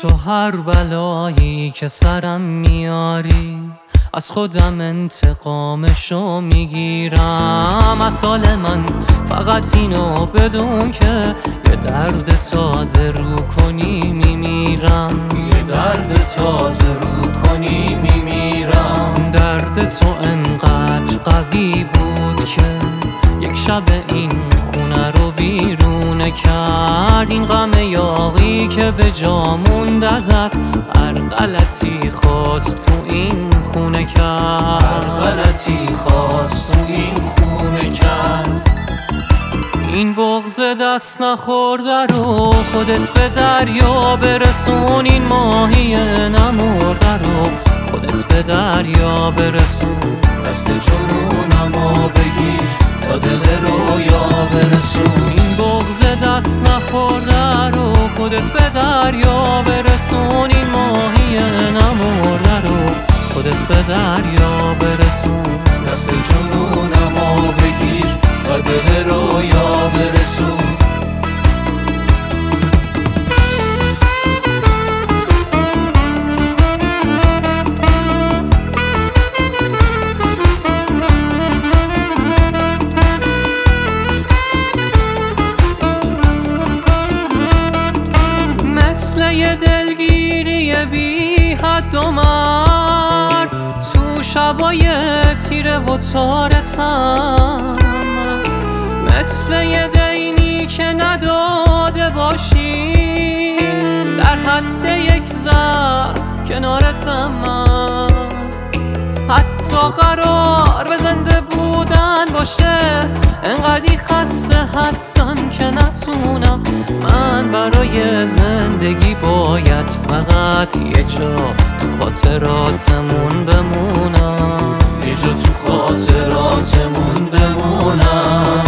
تو هر بلایی که سرم میاری از خودم انتقامشو میگیرم. از حال من فقط اینو بدون که یه درد تازه رو کنی میمیرم. یه درد تازه رو کنی میمیرم. درد تو انقدر قوی بود که یک شب این خونه رو ویرونه کرد. این غم یاغی که به جا موند ازت هر غلطی خواست تو این خونه کرد. هر غلطی خواست تو این خونه کرد. این بغض دست نخورده رو خودت به دریا برسون. این ماهی نمرده رو خودت به دریا برسون. دست جنونمو بگیر تا دل رویا برسون. این بغض دست نخورده رو خودت به دریا برسون. این ماهی نمرده رو خودت به دریا برسون. دست جنونمو بگیر تا دل رویا برسون. یه دلگیری بی حد و مرز تو شبای تیره و تارتم. مثل یه دینی که نداده باشی در حد یک زخم کنارتم. حتی قرار به زنده بودن باشه انقدی خسته هستم که نتونم. من برای زندگی باید فقط یه جا تو خاطراتمون بمونم. یه جا تو خاطراتمون بمونم.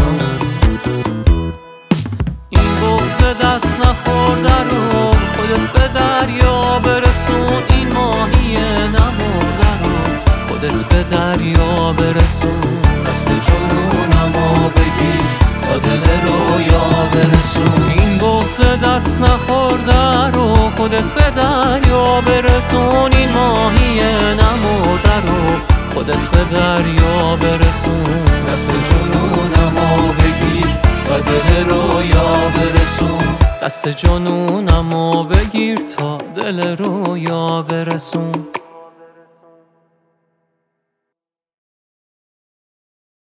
این بغض دست نخورده رو خودت به دریا برسون. این ماهی نمرده رو خودت به دریا برسون. دست جنونمو بگیر تا دل رویا برسون. این بغض دست نخورده رو خودت به دریا برسون. این ماهی نمرده رو خودت به دریا برسون. دست جنونمو بگیر تا دل رویا برسون. دست جنونمو بگیر تا دل رویا برسون.